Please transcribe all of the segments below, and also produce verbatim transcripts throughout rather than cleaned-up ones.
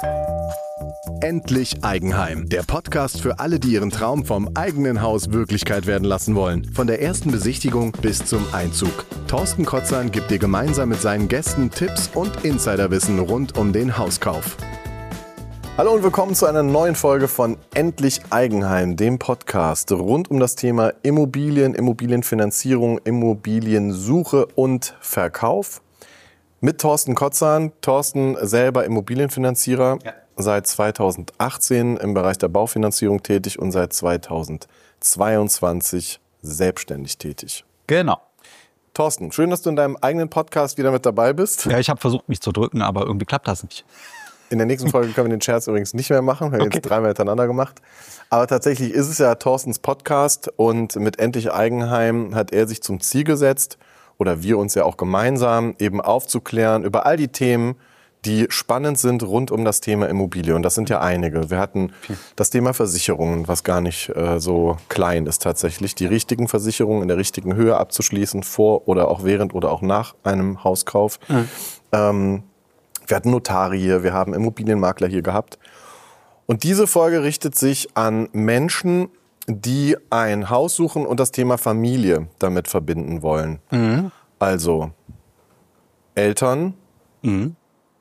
Endlich Eigenheim, der Podcast für alle, die ihren Traum vom eigenen Haus Wirklichkeit werden lassen wollen. Von der ersten Besichtigung bis zum Einzug. Thorsten Kotzan gibt dir gemeinsam mit seinen Gästen Tipps und Insiderwissen rund um den Hauskauf. Hallo und willkommen zu einer neuen Folge von Endlich Eigenheim, dem Podcast rund um das Thema Immobilien, Immobilienfinanzierung, Immobiliensuche und Verkauf. Mit Thorsten Kotzan. Thorsten selber Immobilienfinanzierer. Ja. Seit zweitausendachtzehn im Bereich der Baufinanzierung tätig und seit zweitausendzweiundzwanzig selbstständig tätig. Genau. Thorsten, schön, dass du in deinem eigenen Podcast wieder mit dabei bist. Ja, ich habe versucht, mich zu drücken, aber irgendwie klappt das nicht. In der nächsten Folge können wir den Scherz übrigens nicht mehr machen. Wir haben okay. jetzt dreimal hintereinander gemacht. Aber tatsächlich ist es ja Thorstens Podcast und mit Endlich Eigenheim hat er sich zum Ziel gesetzt, oder wir uns ja auch gemeinsam, eben aufzuklären über all die Themen, die spannend sind rund um das Thema Immobilie. Und das sind ja einige. Wir hatten das Thema Versicherungen, was gar nicht äh, so klein ist tatsächlich. Die richtigen Versicherungen in der richtigen Höhe abzuschließen, vor oder auch während oder auch nach einem Hauskauf. Mhm. Ähm, wir hatten Notare hier, wir haben Immobilienmakler hier gehabt. Und diese Folge richtet sich an Menschen, die ein Haus suchen und das Thema Familie damit verbinden wollen. Mhm. Also Eltern, mhm.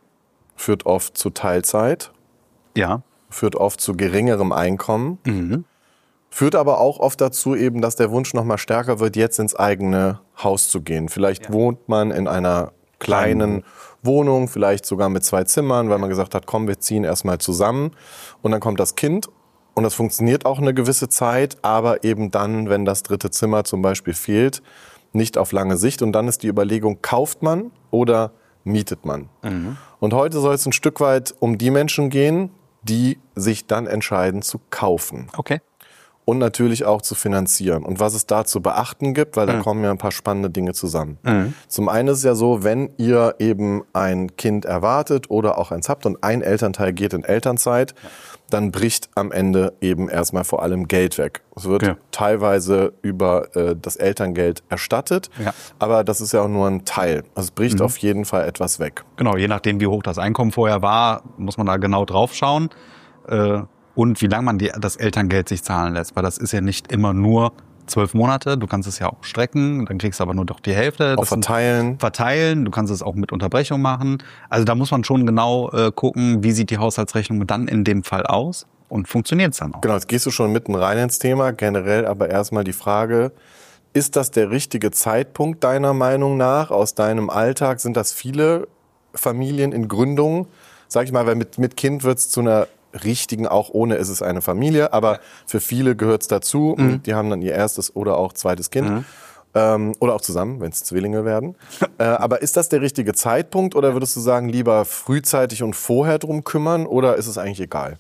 führt oft zu Teilzeit, ja. führt oft zu geringerem Einkommen, mhm. führt aber auch oft dazu eben, dass der Wunsch noch mal stärker wird, jetzt ins eigene Haus zu gehen. Vielleicht ja. wohnt man in einer kleinen Wohnung, vielleicht sogar mit zwei Zimmern, weil man gesagt hat, komm, wir ziehen erstmal zusammen und dann kommt das Kind und das funktioniert auch eine gewisse Zeit, aber eben dann, wenn das dritte Zimmer zum Beispiel fehlt, nicht auf lange Sicht und dann ist die Überlegung, kauft man oder mietet man. Mhm. Und heute soll es ein Stück weit um die Menschen gehen, die sich dann entscheiden zu kaufen. Okay. Und natürlich auch zu finanzieren. Und was es da zu beachten gibt, weil da mhm. kommen ja ein paar spannende Dinge zusammen. Mhm. Zum einen ist es ja so, wenn ihr eben ein Kind erwartet oder auch eins habt und ein Elternteil geht in Elternzeit, ja. dann bricht am Ende eben erstmal vor allem Geld weg. Es wird ja. teilweise über äh, das Elterngeld erstattet, ja. aber das ist ja auch nur ein Teil. Also es bricht mhm. auf jeden Fall etwas weg. Genau, je nachdem, wie hoch das Einkommen vorher war, muss man da genau drauf schauen. Äh, und wie lange man die, das Elterngeld sich zahlen lässt. Weil das ist ja nicht immer nur zwölf Monate. Du kannst es ja auch strecken, dann kriegst du aber nur doch die Hälfte. Auch verteilen. Verteilen, du kannst es auch mit Unterbrechung machen. Also da muss man schon genau äh, gucken, wie sieht die Haushaltsrechnung dann in dem Fall aus und funktioniert es dann auch. Genau, jetzt gehst du schon mitten rein ins Thema. Generell aber erstmal die Frage, ist das der richtige Zeitpunkt deiner Meinung nach aus deinem Alltag? Sind das viele Familien in Gründung? Sag ich mal, weil mit, mit Kind wird es zu einer richtigen, auch ohne ist es eine Familie, aber für viele gehört es dazu. Mhm. Die haben dann ihr erstes oder auch zweites Kind. Mhm. Ähm, oder auch zusammen, wenn es Zwillinge werden. äh, aber ist das der richtige Zeitpunkt oder würdest du sagen, lieber frühzeitig und vorher drum kümmern oder ist es eigentlich egal?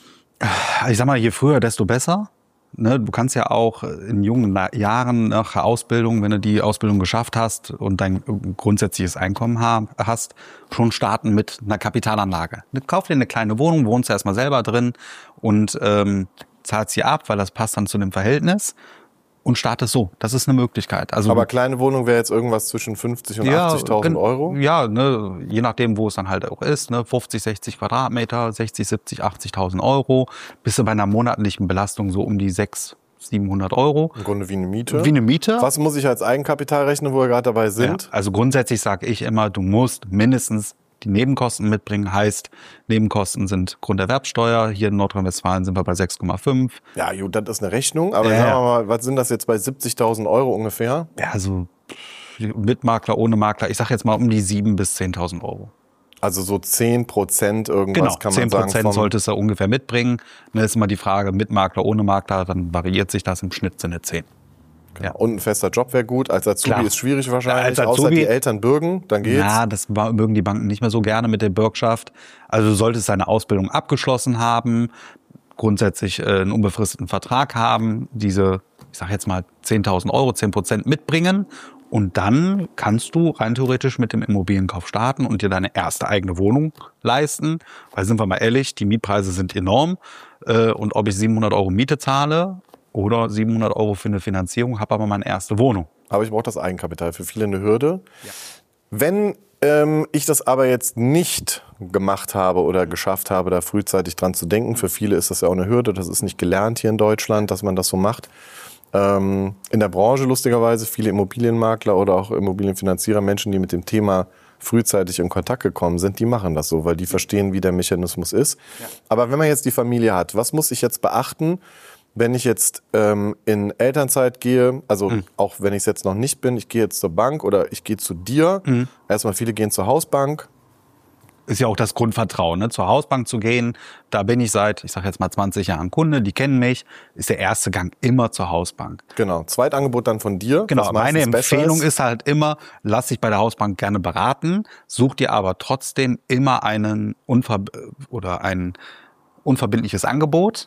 Ich sag mal, je früher, desto besser. Ne, du kannst ja auch in jungen Jahren nach der Ausbildung, wenn du die Ausbildung geschafft hast und dein grundsätzliches Einkommen hast, schon starten mit einer Kapitalanlage. Kauf dir eine kleine Wohnung, wohnst du erstmal selber drin und ähm, zahlst sie ab, weil das passt dann zu dem Verhältnis und startest so. Das ist eine Möglichkeit. Also, aber kleine Wohnung wäre jetzt irgendwas zwischen fünfzig und ja, achtzigtausend Euro? Ja, ne, je nachdem, wo es dann halt auch ist. Ne, fünfzig, sechzig Quadratmeter, sechzig, siebzig, achtzigtausend Euro. Bist du bei einer monatlichen Belastung so um die sechshundert, siebenhundert Euro. Im Grunde wie eine Miete. Wie eine Miete. Was muss ich als Eigenkapital rechnen, wo wir gerade dabei sind? Ja, also grundsätzlich sage ich immer, du musst mindestens die Nebenkosten mitbringen. Heißt, Nebenkosten sind Grunderwerbsteuer. Hier in Nordrhein-Westfalen sind wir bei sechs Komma fünf. Ja, gut, das ist eine Rechnung. Aber ja, sagen wir mal, was sind das jetzt bei siebzigtausend Euro ungefähr? Ja, also mit Makler, ohne Makler. Ich sage jetzt mal um die siebentausend bis zehntausend Euro. Also so zehn Prozent irgendwas genau, kann man sagen. zehn Prozent solltest du ungefähr mitbringen. Dann ist immer die Frage, mit Makler, ohne Makler, dann variiert sich das, im Schnitt sind es zehn. Genau. Ja. Und ein fester Job wäre gut. Als Azubi Klar. ist schwierig wahrscheinlich, ja, als Azubi, außer die Eltern bürgen, dann geht's. Ja, das mögen die Banken nicht mehr so gerne mit der Bürgschaft. Also du solltest deine Ausbildung abgeschlossen haben, grundsätzlich äh, einen unbefristeten Vertrag haben, diese, ich sag jetzt mal zehntausend Euro, zehn Prozent mitbringen und dann kannst du rein theoretisch mit dem Immobilienkauf starten und dir deine erste eigene Wohnung leisten. Weil sind wir mal ehrlich, die Mietpreise sind enorm äh, und ob ich siebenhundert Euro Miete zahle oder siebenhundert Euro für eine Finanzierung, habe aber meine erste Wohnung. Aber ich brauche das Eigenkapital. Für viele eine Hürde. Ja. Wenn ähm, ich das aber jetzt nicht gemacht habe oder geschafft habe, da frühzeitig dran zu denken, für viele ist das ja auch eine Hürde, das ist nicht gelernt hier in Deutschland, dass man das so macht. Ähm, in der Branche lustigerweise viele Immobilienmakler oder auch Immobilienfinanzierer, Menschen, die mit dem Thema frühzeitig in Kontakt gekommen sind, die machen das so, weil die verstehen, wie der Mechanismus ist. Ja. Aber wenn man jetzt die Familie hat, was muss ich jetzt beachten, wenn ich jetzt ähm, in Elternzeit gehe, also mhm. auch wenn ich es jetzt noch nicht bin, ich gehe jetzt zur Bank oder ich gehe zu dir. Mhm. Erstmal viele gehen zur Hausbank. Ist ja auch das Grundvertrauen, ne? Zur Hausbank zu gehen. Da bin ich seit, ich sage jetzt mal zwanzig Jahren Kunde, die kennen mich. Ist der erste Gang immer zur Hausbank. Genau, Zweitangebot dann von dir. Genau, meine Empfehlung ist. ist halt immer, lass dich bei der Hausbank gerne beraten, such dir aber trotzdem immer einen Unver- oder ein unverbindliches Angebot,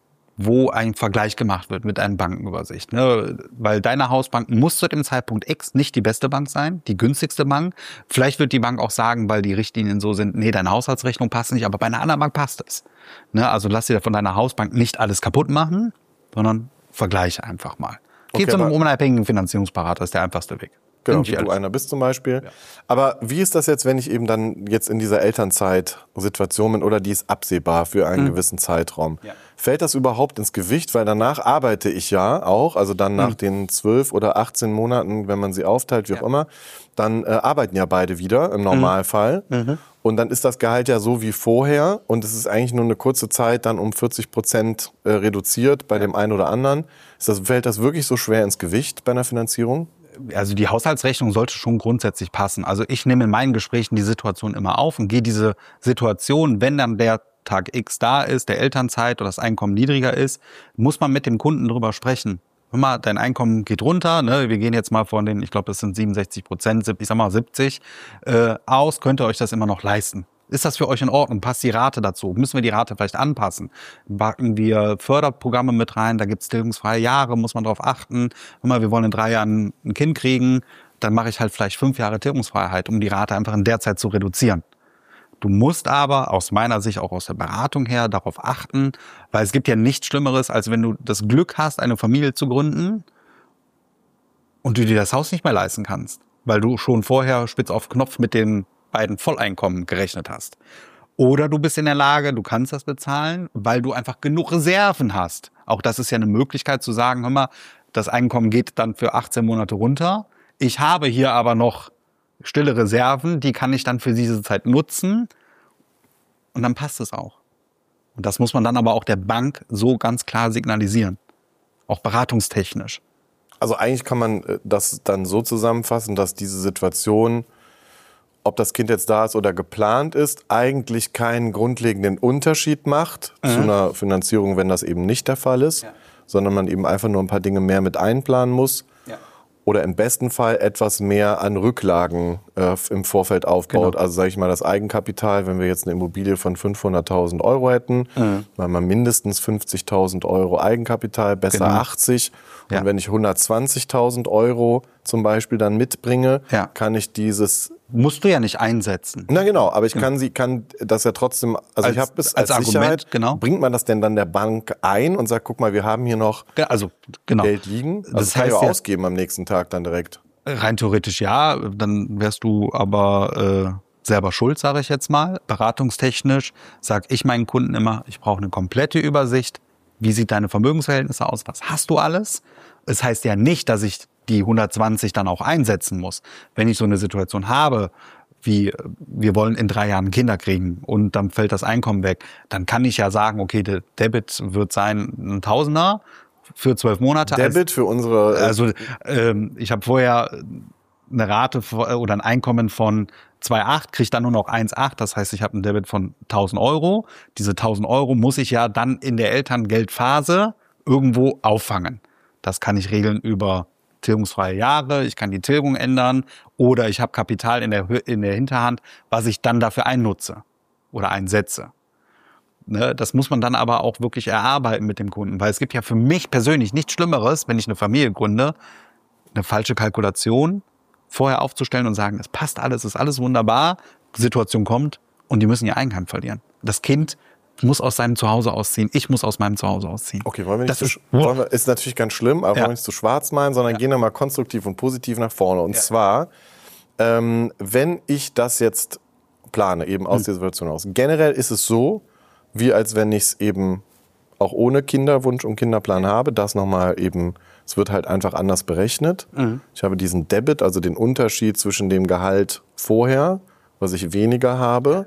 wo ein Vergleich gemacht wird mit einer Bankenübersicht. Ne? Weil deine Hausbank muss zu dem Zeitpunkt X nicht die beste Bank sein, die günstigste Bank. Vielleicht wird die Bank auch sagen, weil die Richtlinien so sind, nee, deine Haushaltsrechnung passt nicht, aber bei einer anderen Bank passt es. Ne? Also lass dir von deiner Hausbank nicht alles kaputt machen, sondern vergleiche einfach mal. Geh okay, zu einem unabhängigen Finanzierungsberater, ist der einfachste Weg. Genau, wie du einer bist zum Beispiel. Ja. Aber wie ist das jetzt, wenn ich eben dann jetzt in dieser Elternzeit-Situation bin oder die ist absehbar für einen mhm. gewissen Zeitraum? Ja. Fällt das überhaupt ins Gewicht? Weil danach arbeite ich ja auch, also dann nach mhm. den zwölf oder achtzehn Monaten, wenn man sie aufteilt, wie ja. auch immer, dann äh, arbeiten ja beide wieder im Normalfall. Mhm. Und dann ist das Gehalt ja so wie vorher und es ist eigentlich nur eine kurze Zeit dann um vierzig Prozent äh, reduziert bei ja. dem einen oder anderen. Ist das, fällt das wirklich so schwer ins Gewicht bei einer Finanzierung? Also die Haushaltsrechnung sollte schon grundsätzlich passen. Also ich nehme in meinen Gesprächen die Situation immer auf und gehe diese Situation, wenn dann der Tag X da ist, der Elternzeit oder das Einkommen niedriger ist, muss man mit dem Kunden drüber sprechen. Hör mal, dein Einkommen geht runter, ne? Wir gehen jetzt mal von den, ich glaube, das sind siebenundsechzig Prozent, ich sag mal siebzig, äh, aus, könnt ihr euch das immer noch leisten? Ist das für euch in Ordnung? Passt die Rate dazu? Müssen wir die Rate vielleicht anpassen? Backen wir Förderprogramme mit rein? Da gibt's tilgungsfreie Jahre, muss man darauf achten. Hör mal, wir wollen in drei Jahren ein Kind kriegen, dann mache ich halt vielleicht fünf Jahre Tilgungsfreiheit, um die Rate einfach in der Zeit zu reduzieren. Du musst aber aus meiner Sicht, auch aus der Beratung her, darauf achten, weil es gibt ja nichts Schlimmeres, als wenn du das Glück hast, eine Familie zu gründen und du dir das Haus nicht mehr leisten kannst, weil du schon vorher spitz auf Knopf mit den beiden Volleinkommen gerechnet hast. Oder du bist in der Lage, du kannst das bezahlen, weil du einfach genug Reserven hast. Auch das ist ja eine Möglichkeit zu sagen, hör mal, das Einkommen geht dann für achtzehn Monate runter. Ich habe hier aber noch stille Reserven, die kann ich dann für diese Zeit nutzen und dann passt es auch. Und das muss man dann aber auch der Bank so ganz klar signalisieren. Auch beratungstechnisch. Also eigentlich kann man das dann so zusammenfassen, dass diese Situation, ob das Kind jetzt da ist oder geplant ist, eigentlich keinen grundlegenden Unterschied macht mhm. zu einer Finanzierung, wenn das eben nicht der Fall ist, ja. sondern man eben einfach nur ein paar Dinge mehr mit einplanen muss ja. oder im besten Fall etwas mehr an Rücklagen äh, im Vorfeld aufbaut. Genau. Also sage ich mal, das Eigenkapital, wenn wir jetzt eine Immobilie von fünfhunderttausend Euro hätten, mhm. dann haben wir mindestens fünfzigtausend Euro Eigenkapital, besser genau. achtzig. Und ja. wenn ich hundertzwanzigtausend Euro zum Beispiel dann mitbringe, ja. kann ich dieses... Musst du ja nicht einsetzen. Na genau, aber ich kann sie kann das ja trotzdem, also als, ich habe es als, als Sicherheit, Argument, genau. Bringt man das denn dann der Bank ein und sagt, guck mal, wir haben hier noch ja, also, genau. Geld liegen? Also das kann heißt ich auch ja, ausgeben am nächsten Tag dann direkt. Rein theoretisch ja, dann wärst du aber äh, selber schuld, sage ich jetzt mal. Beratungstechnisch sage ich meinen Kunden immer, ich brauche eine komplette Übersicht. Wie sieht deine Vermögensverhältnisse aus? Was hast du alles? Es heißt ja nicht, dass ich die hundertzwanzig dann auch einsetzen muss. Wenn ich so eine Situation habe, wie wir wollen in drei Jahren Kinder kriegen und dann fällt das Einkommen weg, dann kann ich ja sagen, okay, der Debit wird sein ein Tausender für zwölf Monate. Debit als, für unsere... Äh also ähm, ich habe vorher eine Rate oder ein Einkommen von zwei Komma acht, kriege dann nur noch eins Komma acht, das heißt, ich habe einen Debit von tausend Euro. Diese tausend Euro muss ich ja dann in der Elterngeldphase irgendwo auffangen. Das kann ich regeln über tilgungsfreie Jahre, ich kann die Tilgung ändern oder ich habe Kapital in der, in der Hinterhand, was ich dann dafür einnutze oder einsetze. Ne, das muss man dann aber auch wirklich erarbeiten mit dem Kunden, weil es gibt ja für mich persönlich nichts Schlimmeres, wenn ich eine Familie gründe, eine falsche Kalkulation vorher aufzustellen und sagen, es passt alles, ist alles wunderbar, die Situation kommt und die müssen ihr Eigenheim verlieren. Das Kind muss aus seinem Zuhause ausziehen, ich muss aus meinem Zuhause ausziehen. Okay, wollen wir nicht das zu, ist, wollen wir, ist natürlich ganz schlimm, aber ja. wollen wir nicht zu schwarz malen, sondern ja. gehen wir mal konstruktiv und positiv nach vorne. Und ja. zwar, Ähm, wenn ich das jetzt plane, eben aus hm. der Situation aus. Generell ist es so, wie als wenn ich es eben auch ohne Kinderwunsch und Kinderplan habe, das nochmal eben, es wird halt einfach anders berechnet. Mhm. Ich habe diesen Debit, also den Unterschied zwischen dem Gehalt vorher, was ich weniger habe.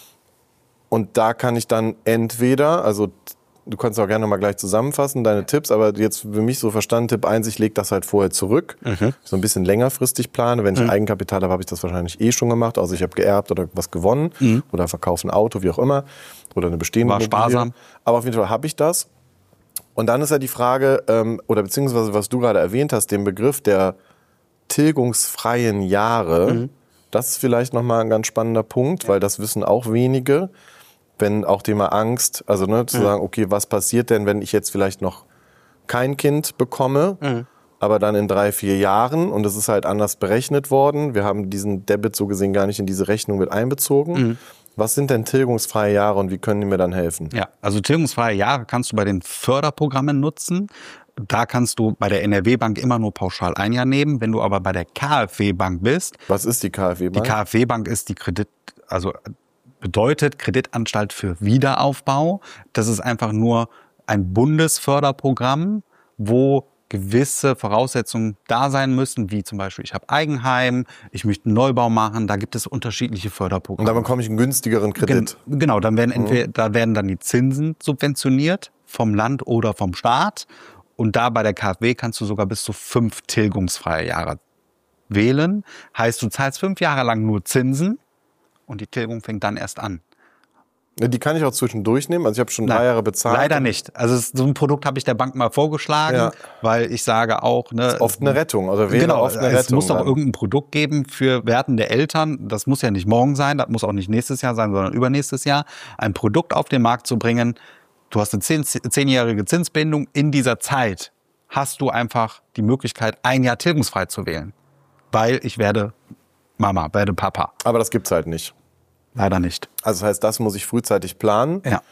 Und da kann ich dann entweder, also du kannst auch gerne mal gleich zusammenfassen, deine Tipps, aber jetzt für mich so verstanden, Tipp eins, ich lege das halt vorher zurück, mhm. so ein bisschen längerfristig plane. Wenn ich mhm. Eigenkapital habe, habe ich das wahrscheinlich eh schon gemacht, also ich habe geerbt oder was gewonnen mhm. oder verkaufe ein Auto, wie auch immer, oder eine bestehende War Immobilie. Sparsam. Aber auf jeden Fall habe ich das. Und dann ist ja die Frage, ähm, oder beziehungsweise was du gerade erwähnt hast, den Begriff der tilgungsfreien Jahre, mhm. das ist vielleicht nochmal ein ganz spannender Punkt, ja. weil das wissen auch wenige. Wenn auch Thema Angst, also ne, zu mhm. sagen, okay, was passiert denn, wenn ich jetzt vielleicht noch kein Kind bekomme, mhm. aber dann in drei, vier Jahren und es ist halt anders berechnet worden. Wir haben diesen Debit so gesehen gar nicht in diese Rechnung mit einbezogen. Mhm. Was sind denn tilgungsfreie Jahre und wie können die mir dann helfen? Ja, also tilgungsfreie Jahre kannst du bei den Förderprogrammen nutzen. Da kannst du bei der N R W-Bank immer nur pauschal ein Jahr nehmen. Wenn du aber bei der K f W-Bank bist. Was ist die K f W-Bank? Die K f W-Bank ist die Kredit, also bedeutet Kreditanstalt für Wiederaufbau. Das ist einfach nur ein Bundesförderprogramm, wo gewisse Voraussetzungen da sein müssen, wie zum Beispiel, ich habe Eigenheim, ich möchte einen Neubau machen, da gibt es unterschiedliche Förderprogramme. Und dann bekomme ich einen günstigeren Kredit. Gen- genau, dann werden entweder, mhm. da werden dann die Zinsen subventioniert vom Land oder vom Staat. Und da bei der K f W kannst du sogar bis zu fünf tilgungsfreie Jahre wählen. Heißt, du zahlst fünf Jahre lang nur Zinsen und die Tilgung fängt dann erst an. Die kann ich auch zwischendurch nehmen? Also ich habe schon Nein, drei Jahre bezahlt. Leider nicht. Also so ein Produkt habe ich der Bank mal vorgeschlagen, ja. weil ich sage auch... Ne, das ist oft eine Rettung. Also wäre genau, oft eine es Rettung muss doch dann. irgendein Produkt geben für werdende Eltern. Das muss ja nicht morgen sein, das muss auch nicht nächstes Jahr sein, sondern übernächstes Jahr. Ein Produkt auf den Markt zu bringen. Du hast eine zehn, zehnjährige Zinsbindung. In dieser Zeit hast du einfach die Möglichkeit, ein Jahr tilgungsfrei zu wählen. Weil ich werde Mama, werde Papa. Aber das gibt's halt nicht. Leider nicht. Also das heißt, das muss ich frühzeitig planen. Ja.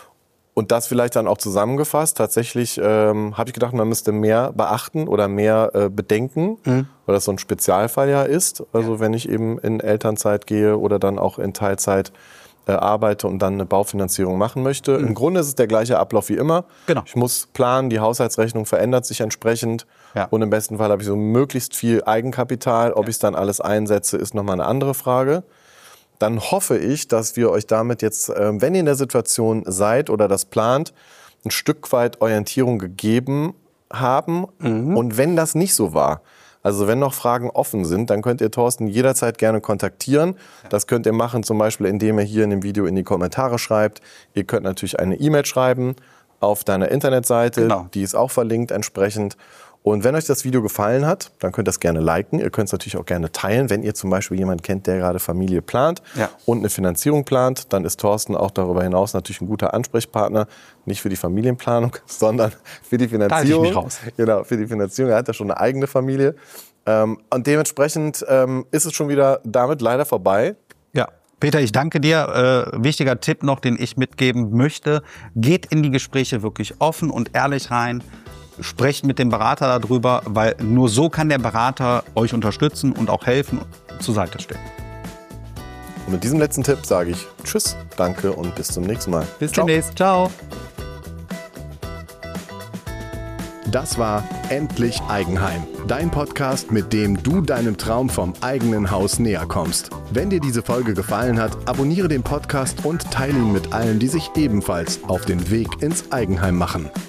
Und das vielleicht dann auch zusammengefasst. Tatsächlich ähm, habe ich gedacht, man müsste mehr beachten oder mehr äh, bedenken, mhm. weil das so ein Spezialfall ja ist. Also ja. wenn ich eben in Elternzeit gehe oder dann auch in Teilzeit äh, arbeite und dann eine Baufinanzierung machen möchte. Mhm. Im Grunde ist es der gleiche Ablauf wie immer. Genau. Ich muss planen, die Haushaltsrechnung verändert sich entsprechend. Ja. Und im besten Fall habe ich so möglichst viel Eigenkapital. Ob ja. ich es dann alles einsetze, ist nochmal eine andere Frage. Dann hoffe ich, dass wir euch damit jetzt, wenn ihr in der Situation seid oder das plant, ein Stück weit Orientierung gegeben haben. Mhm. Und wenn das nicht so war, also wenn noch Fragen offen sind, dann könnt ihr Thorsten jederzeit gerne kontaktieren. Das könnt ihr machen, zum Beispiel, indem ihr hier in dem Video in die Kommentare schreibt. Ihr könnt natürlich eine E-Mail schreiben auf deiner Internetseite, genau. die ist auch verlinkt entsprechend. Und wenn euch das Video gefallen hat, dann könnt ihr das gerne liken. Ihr könnt es natürlich auch gerne teilen. Wenn ihr zum Beispiel jemanden kennt, der gerade Familie plant ja. und eine Finanzierung plant, dann ist Thorsten auch darüber hinaus natürlich ein guter Ansprechpartner. Nicht für die Familienplanung, sondern für die Finanzierung. Da halte ich mich raus. Genau, für die Finanzierung. Er hat ja schon eine eigene Familie. Und dementsprechend ist es schon wieder damit leider vorbei. Ja. Peter, ich danke dir. Äh, wichtiger Tipp noch, den ich mitgeben möchte. Geht in die Gespräche wirklich offen und ehrlich rein. Sprecht mit dem Berater darüber, weil nur so kann der Berater euch unterstützen und auch helfen und zur Seite stehen. Und mit diesem letzten Tipp sage ich Tschüss, danke und bis zum nächsten Mal. Bis Ciao. demnächst. Ciao. Das war Endlich Eigenheim, dein Podcast, mit dem du deinem Traum vom eigenen Haus näher kommst. Wenn dir diese Folge gefallen hat, abonniere den Podcast und teile ihn mit allen, die sich ebenfalls auf den Weg ins Eigenheim machen.